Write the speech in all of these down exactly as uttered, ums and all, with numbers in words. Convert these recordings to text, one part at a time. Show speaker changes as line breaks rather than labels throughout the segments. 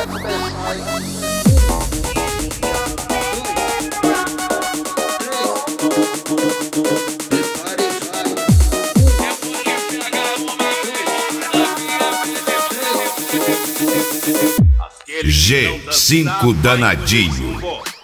G cinco Danadinho.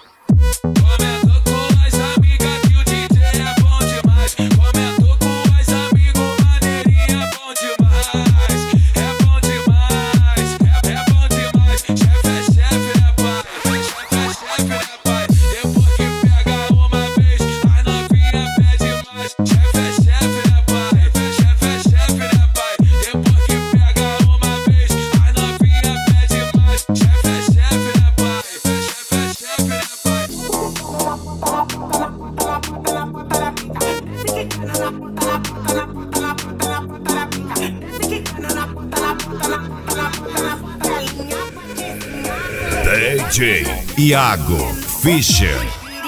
D J Iago Fischer.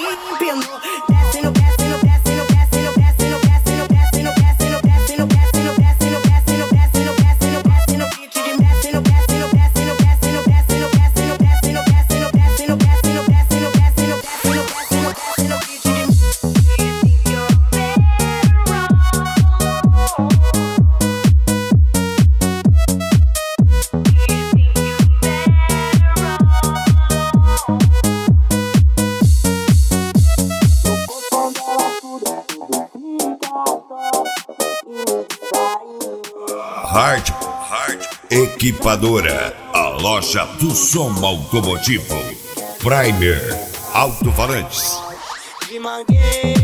Hard, Hard Equipadora, a loja do som automotivo. Primer Alto-Falantes.
De mangueiro,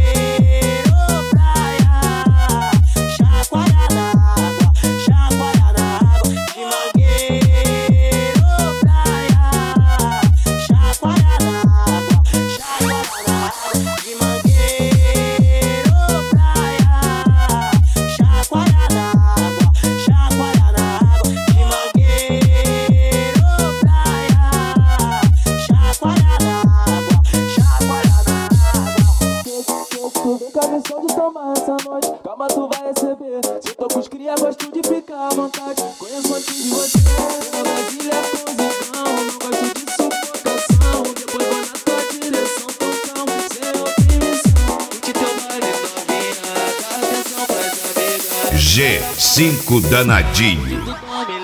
praia, chacoalhar na água, chacoalhar na água. De mangueiro, praia, chacoalhar na água, chacoalhar na água. De mangueiro, praia, chacoalhar na água, chacoalhar na água. De mangueiro, praia, chacoalhar na água, chacoalhar na água.
Vem com a missão de tomar essa noite, calma tu vai receber. Se tô com os cria, gosto de ficar à vontade. Conheço antes de você, na Brasília positão. Não gosto de sufocação, depois vou na tua direção. Tão calmo, sem oprimição. Curte teu baile novinha, dá atenção pras amigas.
G cinco Danadinho.
Do nome